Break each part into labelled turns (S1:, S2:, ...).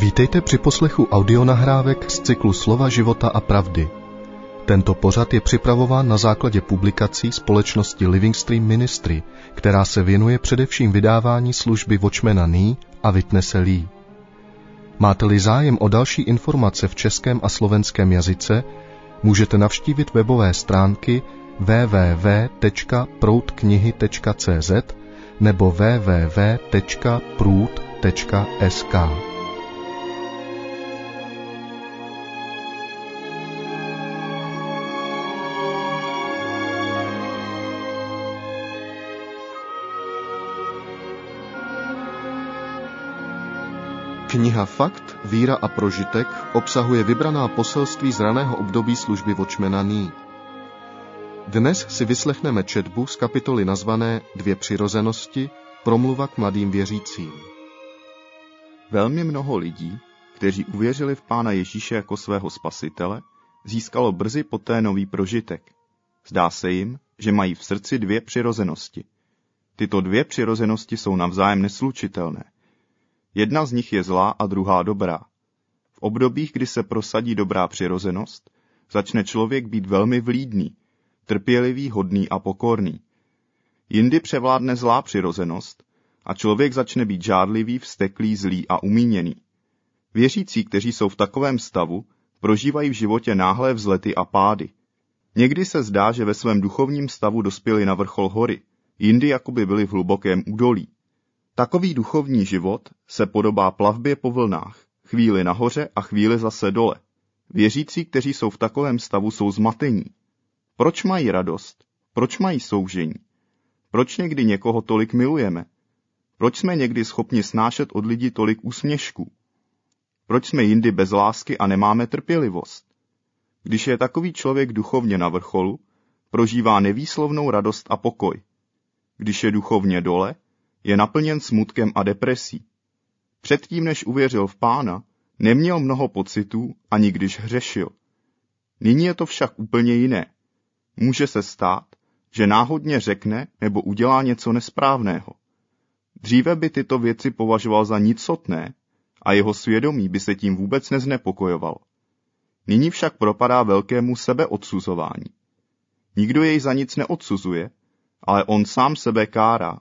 S1: Vítejte při poslechu audionahrávek z cyklu Slova života a pravdy. Tento pořad je připravován na základě publikací společnosti Living Stream Ministry, která se věnuje především vydávání služby Watchmana Nee a Witnesse Lee. Máte-li zájem o další informace v českém a slovenském jazyce, můžete navštívit webové stránky www.proudknihy.cz nebo www.proud.sk. Kniha Fakt, víra a prožitek obsahuje vybraná poselství z raného období služby Watchmana Nee. Dnes si vyslechneme četbu z kapitoly nazvané Dvě přirozenosti, promluva k mladým věřícím.
S2: Velmi mnoho lidí, kteří uvěřili v Pána Ježíše jako svého spasitele, získalo brzy poté nový prožitek. Zdá se jim, že mají v srdci dvě přirozenosti. Tyto dvě přirozenosti jsou navzájem neslučitelné. Jedna z nich je zlá a druhá dobrá. V obdobích, kdy se prosadí dobrá přirozenost, začne člověk být velmi vlídný, trpělivý, hodný a pokorný. Jindy převládne zlá přirozenost a člověk začne být žádlivý, vzteklý, zlý a umíněný. Věřící, kteří jsou v takovém stavu, prožívají v životě náhlé vzlety a pády. Někdy se zdá, že ve svém duchovním stavu dospěli na vrchol hory, jindy jakoby byli v hlubokém údolí. Takový duchovní život se podobá plavbě po vlnách, chvíli nahoře a chvíli zase dole. Věřící, kteří jsou v takovém stavu, jsou zmatení. Proč mají radost? Proč mají soužení? Proč někdy někoho tolik milujeme? Proč jsme někdy schopni snášet od lidí tolik úsměšků? Proč jsme jindy bez lásky a nemáme trpělivost? Když je takový člověk duchovně na vrcholu, prožívá nevýslovnou radost a pokoj. Když je duchovně dole, je naplněn smutkem a depresí. Předtím, než uvěřil v Pána, neměl mnoho pocitů, ani když hřešil. Nyní je to však úplně jiné. Může se stát, že náhodně řekne nebo udělá něco nesprávného. Dříve by tyto věci považoval za nicotné a jeho svědomí by se tím vůbec neznepokojovalo. Nyní však propadá velkému sebeodsuzování. Nikdo jej za nic neodsuzuje, ale on sám sebe kárá.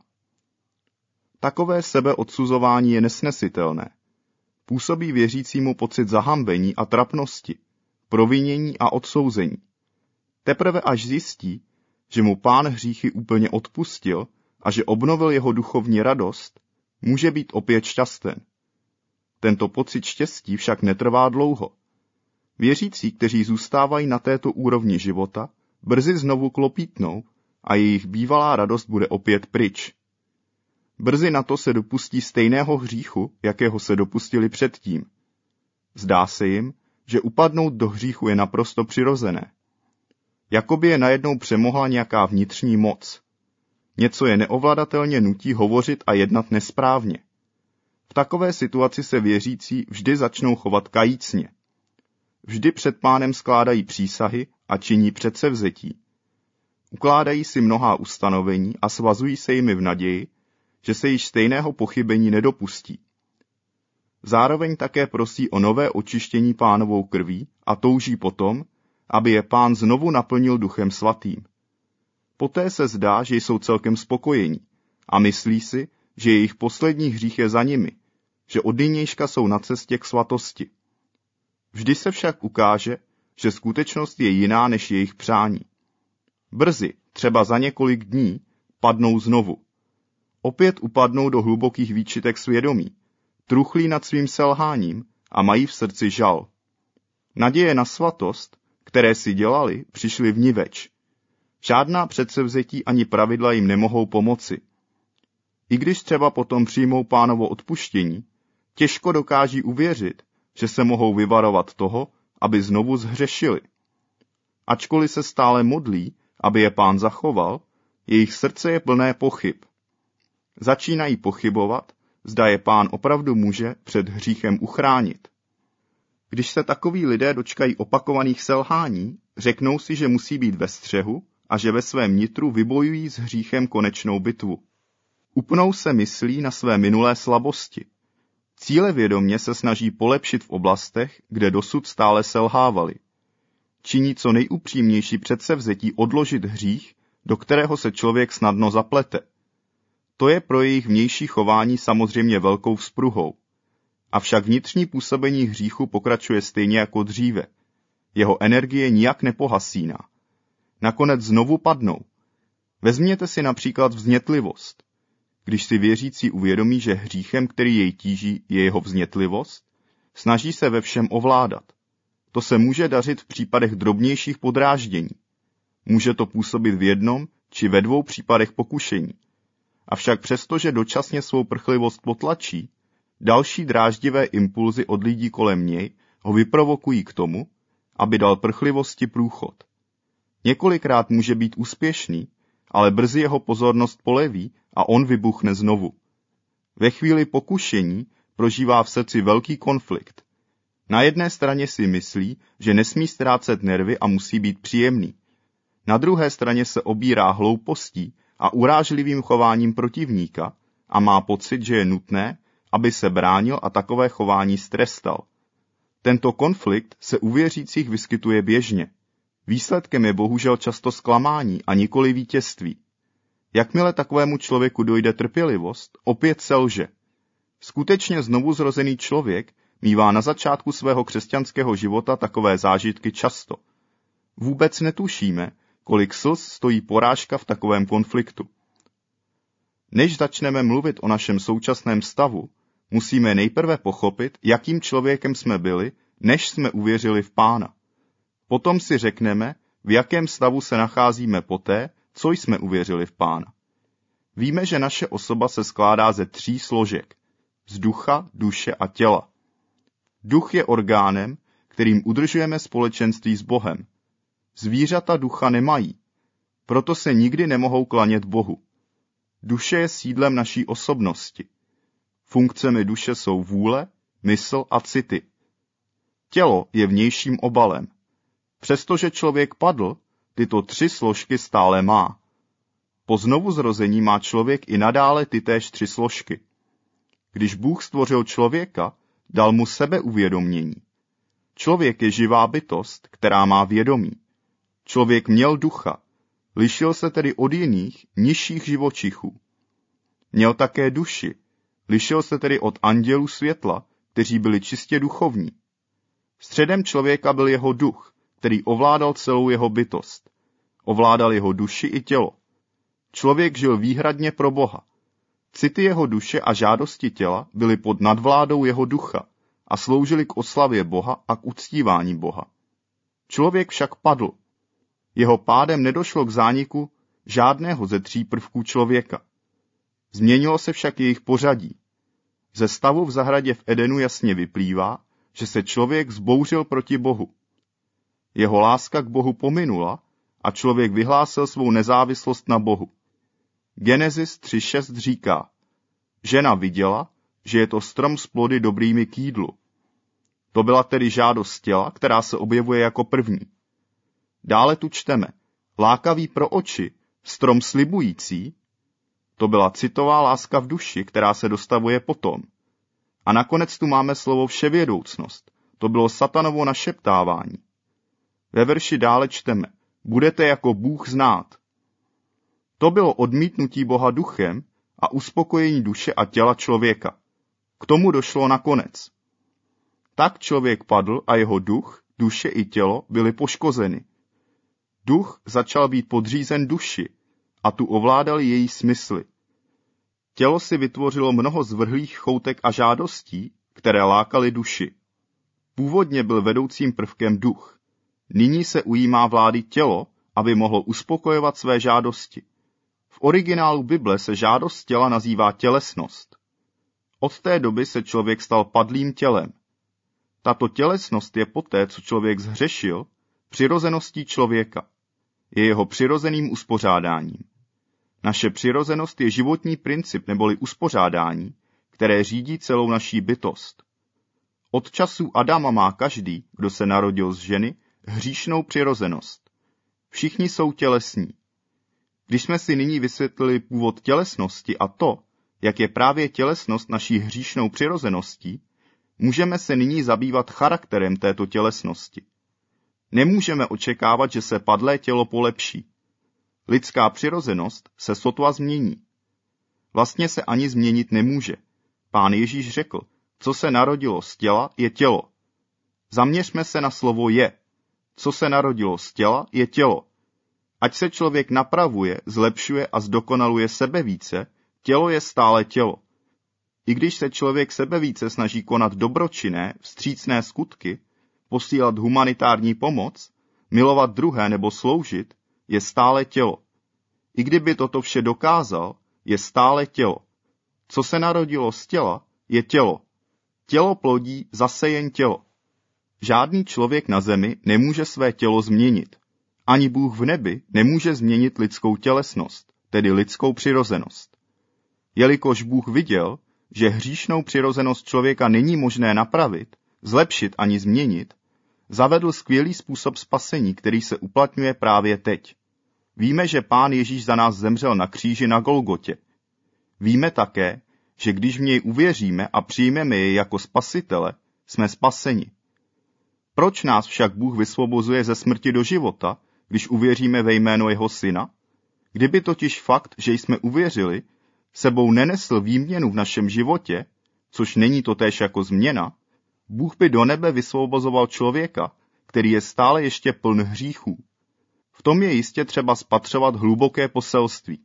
S2: Takové sebeodsuzování je nesnesitelné. Působí věřícímu pocit zahambení a trapnosti, provinění a odsouzení. Teprve až zjistí, že mu Pán hříchy úplně odpustil a že obnovil jeho duchovní radost, může být opět šťasten. Tento pocit štěstí však netrvá dlouho. Věřící, kteří zůstávají na této úrovni života, brzy znovu klopítnou a jejich bývalá radost bude opět pryč. Brzy na to se dopustí stejného hříchu, jakého se dopustili předtím. Zdá se jim, že upadnout do hříchu je naprosto přirozené. Jakoby je najednou přemohla nějaká vnitřní moc. Něco je neovladatelně nutí hovořit a jednat nesprávně. V takové situaci se věřící vždy začnou chovat kajícně. Vždy před Pánem skládají přísahy a činí předsevzetí. Ukládají si mnohá ustanovení a svazují se jimi v naději, že se již stejného pochybení nedopustí. Zároveň také prosí o nové očištění Pánovou krví a touží potom, aby je Pán znovu naplnil Duchem Svatým. Poté se zdá, že jsou celkem spokojení a myslí si, že jejich poslední hřích je za nimi, že od nynějška jsou na cestě k svatosti. Vždy se však ukáže, že skutečnost je jiná než jejich přání. Brzy, třeba za několik dní, padnou znovu. Opět upadnou do hlubokých výčitek svědomí, truchlí nad svým selháním a mají v srdci žal. Naděje na svatost, které si dělali, přišly vniveč. Žádná předsevzetí ani pravidla jim nemohou pomoci. I když třeba potom přijmou Pánovo odpuštění, těžko dokáží uvěřit, že se mohou vyvarovat toho, aby znovu zhřešili. Ačkoliv se stále modlí, aby je Pán zachoval, jejich srdce je plné pochyb. Začínají pochybovat, zda je Pán opravdu může před hříchem uchránit. Když se takoví lidé dočkají opakovaných selhání, řeknou si, že musí být ve střehu a že ve svém nitru vybojují s hříchem konečnou bitvu. Upnou se myslí na své minulé slabosti. Cílevědomě se snaží polepšit v oblastech, kde dosud stále selhávali. Činí co nejupřímnější předsevzetí odložit hřích, do kterého se člověk snadno zaplete. To je pro jejich vnější chování samozřejmě velkou vzpruhou. Avšak vnitřní působení hříchu pokračuje stejně jako dříve. Jeho energie nijak nepohasíná. Nakonec znovu padnou. Vezměte si například vznětlivost. Když si věřící uvědomí, že hříchem, který jej tíží, je jeho vznětlivost, snaží se ve všem ovládat. To se může dařit v případech drobnějších podráždění. Může to působit v jednom či ve dvou případech pokušení. Avšak přestože dočasně svou prchlivost potlačí, další dráždivé impulzy od lidí kolem něj ho vyprovokují k tomu, aby dal prchlivosti průchod. Několikrát může být úspěšný, ale brzy jeho pozornost poleví a on vybuchne znovu. Ve chvíli pokušení prožívá v srdci velký konflikt. Na jedné straně si myslí, že nesmí ztrácet nervy a musí být příjemný. Na druhé straně se obírá hloupostí a urážlivým chováním protivníka a má pocit, že je nutné, aby se bránil a takové chování strestal. Tento konflikt se u věřících vyskytuje běžně. Výsledkem je bohužel často zklamání a nikoli vítězství. Jakmile takovému člověku dojde trpělivost, opět selže. Skutečně znovuzrozený člověk mívá na začátku svého křesťanského života takové zážitky často. Vůbec netušíme, kolik slz stojí porážka v takovém konfliktu. Než začneme mluvit o našem současném stavu, musíme nejprve pochopit, jakým člověkem jsme byli, než jsme uvěřili v Pána. Potom si řekneme, v jakém stavu se nacházíme poté, co jsme uvěřili v Pána. Víme, že naše osoba se skládá ze 3 složek. Z ducha, duše a těla. Duch je orgánem, kterým udržujeme společenství s Bohem. Zvířata ducha nemají, proto se nikdy nemohou klanět Bohu. Duše je sídlem naší osobnosti. Funkcemi duše jsou vůle, mysl a city. Tělo je vnějším obalem. Přestože člověk padl, tyto 3 složky stále má. Po znovuzrození má člověk i nadále tytéž 3 složky. Když Bůh stvořil člověka, dal mu sebeuvědomění. Člověk je živá bytost, která má vědomí. Člověk měl ducha, lišil se tedy od jiných, nižších živočichů. Měl také duši, lišil se tedy od andělů světla, kteří byli čistě duchovní. Středem člověka byl jeho duch, který ovládal celou jeho bytost. Ovládal jeho duši i tělo. Člověk žil výhradně pro Boha. City jeho duše a žádosti těla byly pod nadvládou jeho ducha a sloužily k oslavě Boha a k uctívání Boha. Člověk však padl. Jeho pádem nedošlo k zániku žádného ze 3 prvků člověka. Změnilo se však jejich pořadí. Ze stavu v zahradě v Edenu jasně vyplývá, že se člověk vzbouřil proti Bohu. Jeho láska k Bohu pominula a člověk vyhlásil svou nezávislost na Bohu. Genesis 3.6 říká, žena viděla, že je to strom s plody dobrými k jídlu. To byla tedy žádost těla, která se objevuje jako první. Dále tu čteme, lákavý pro oči, strom slibující, to byla citová láska v duši, která se dostavuje potom. A nakonec tu máme slovo vševědoucnost, to bylo satanovo našeptávání. Ve verši dále čteme, budete jako Bůh znát. To bylo odmítnutí Boha duchem a uspokojení duše a těla člověka. K tomu došlo nakonec. Tak člověk padl a jeho duch, duše i tělo byly poškozeny. Duch začal být podřízen duši a tu ovládali její smysly. Tělo si vytvořilo mnoho zvrhlých choutek a žádostí, které lákaly duši. Původně byl vedoucím prvkem duch. Nyní se ujímá vlády tělo, aby mohlo uspokojovat své žádosti. V originálu Bible se žádost těla nazývá tělesnost. Od té doby se člověk stal padlým tělem. Tato tělesnost je poté, co člověk zhřešil, přirozeností člověka. Je jeho přirozeným uspořádáním. Naše přirozenost je životní princip neboli uspořádání, které řídí celou naší bytost. Od časů Adama má každý, kdo se narodil z ženy, hříšnou přirozenost. Všichni jsou tělesní. Když jsme si nyní vysvětlili původ tělesnosti a to, jak je právě tělesnost naší hříšnou přirozeností, můžeme se nyní zabývat charakterem této tělesnosti. Nemůžeme očekávat, že se padlé tělo polepší. Lidská přirozenost se sotva změní. Vlastně se ani změnit nemůže. Pán Ježíš řekl, co se narodilo z těla, je tělo. Zaměřme se na slovo je. Co se narodilo z těla, je tělo. Ať se člověk napravuje, zlepšuje a zdokonaluje sebevíce, tělo je stále tělo. I když se člověk sebevíce snaží konat dobročinné, vstřícné skutky, posílat humanitární pomoc, milovat druhé nebo sloužit, je stále tělo. I kdyby toto vše dokázal, je stále tělo. Co se narodilo z těla, je tělo. Tělo plodí zase jen tělo. Žádný člověk na zemi nemůže své tělo změnit. Ani Bůh v nebi nemůže změnit lidskou tělesnost, tedy lidskou přirozenost. Jelikož Bůh viděl, že hříšnou přirozenost člověka není možné napravit, zlepšit ani změnit, zavedl skvělý způsob spasení, který se uplatňuje právě teď. Víme, že Pán Ježíš za nás zemřel na kříži na Golgotě. Víme také, že když v něj uvěříme a přijmeme jej jako spasitele, jsme spaseni. Proč nás však Bůh vysvobozuje ze smrti do života, když uvěříme ve jméno jeho syna? Kdyby totiž fakt, že jsme uvěřili, sebou nenesl výměnu v našem životě, což není totéž jako změna, Bůh by do nebe vysvobozoval člověka, který je stále ještě pln hříchů. V tom je jistě třeba spatřovat hluboké poselství.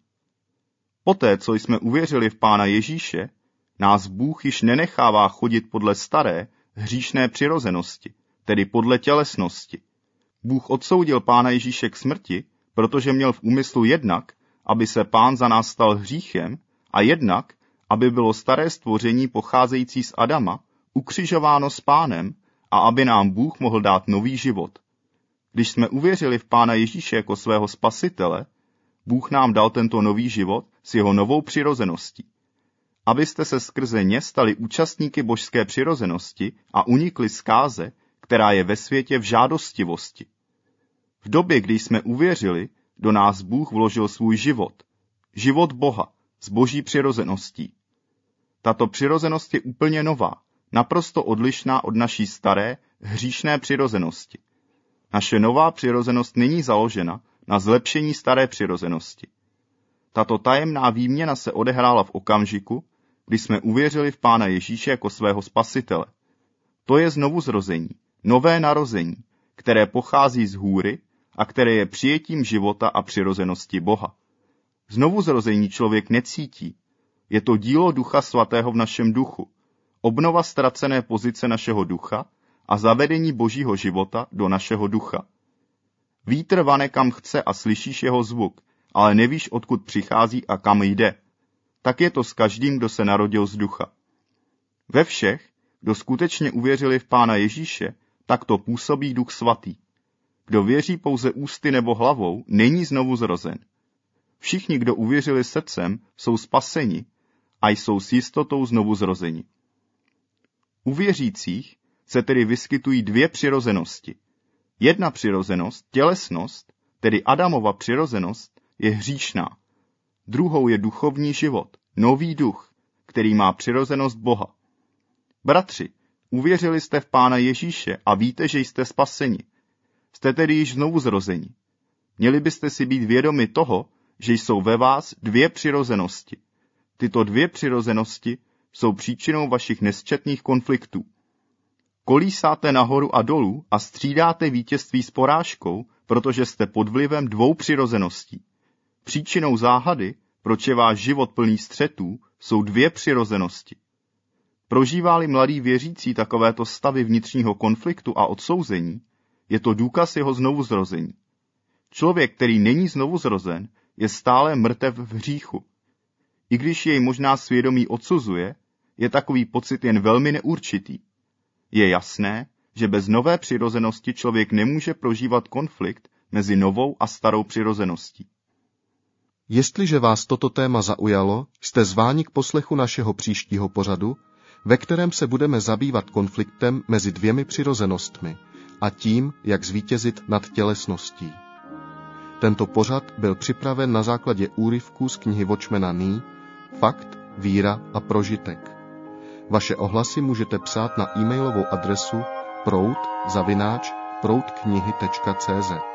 S2: Poté, co jsme uvěřili v Pána Ježíše, nás Bůh již nenechává chodit podle staré, hříšné přirozenosti, tedy podle tělesnosti. Bůh odsoudil Pána Ježíše k smrti, protože měl v úmyslu jednak, aby se Pán za nás stal hříchem, a jednak, aby bylo staré stvoření pocházející z Adama ukřižováno s Pánem a aby nám Bůh mohl dát nový život. Když jsme uvěřili v Pána Ježíše jako svého spasitele, Bůh nám dal tento nový život s jeho novou přirozeností. Abyste se skrze ně stali účastníky božské přirozenosti a unikli zkáze, která je ve světě v žádostivosti. V době, kdy jsme uvěřili, do nás Bůh vložil svůj život. Život Boha s boží přirozeností. Tato přirozenost je úplně nová, naprosto odlišná od naší staré, hříšné přirozenosti. Naše nová přirozenost není založena na zlepšení staré přirozenosti. Tato tajemná výměna se odehrála v okamžiku, kdy jsme uvěřili v Pána Ježíše jako svého spasitele. To je znovuzrození, nové narození, které pochází z hůry a které je přijetím života a přirozenosti Boha. Znovuzrození člověk necítí. Je to dílo Ducha Svatého v našem duchu, obnova ztracené pozice našeho ducha a zavedení božího života do našeho ducha. Vítr vane kam chce a slyšíš jeho zvuk, ale nevíš, odkud přichází a kam jde. Tak je to s každým, kdo se narodil z ducha. Ve všech, kdo skutečně uvěřili v Pána Ježíše, tak to působí Duch Svatý. Kdo věří pouze ústy nebo hlavou, není znovu zrozen. Všichni, kdo uvěřili srdcem, jsou spaseni a jsou s jistotou znovu zrozeni. U věřících se tedy vyskytují dvě přirozenosti. Jedna přirozenost, tělesnost, tedy Adamova přirozenost, je hříšná. Druhou je duchovní život, nový duch, který má přirozenost Boha. Bratři, uvěřili jste v Pána Ježíše a víte, že jste spaseni. Jste tedy již znovu zrozeni. Měli byste si být vědomi toho, že jsou ve vás dvě přirozenosti. Tyto dvě přirozenosti jsou příčinou vašich nesčetných konfliktů. Kolísáte nahoru a dolů a střídáte vítězství s porážkou, protože jste pod vlivem dvou přirozeností. Příčinou záhady, proč je váš život plný střetů, jsou dvě přirozenosti. Prožívá-li mladý věřící takovéto stavy vnitřního konfliktu a odsouzení, je to důkaz jeho znovuzrození. Člověk, který není znovuzrozen, je stále mrtev v hříchu. I když jej možná svědomí odsuzuje, je takový pocit jen velmi neurčitý. Je jasné, že bez nové přirozenosti člověk nemůže prožívat konflikt mezi novou a starou přirozeností.
S1: Jestliže vás toto téma zaujalo, jste zváni k poslechu našeho příštího pořadu, ve kterém se budeme zabývat konfliktem mezi dvěmi přirozenostmi a tím, jak zvítězit nad tělesností. Tento pořad byl připraven na základě úryvků z knihy Watchmana Nee, Fakt, víra a prožitek. Vaše ohlasy můžete psát na e-mailovou adresu proud@proudknihy.cz.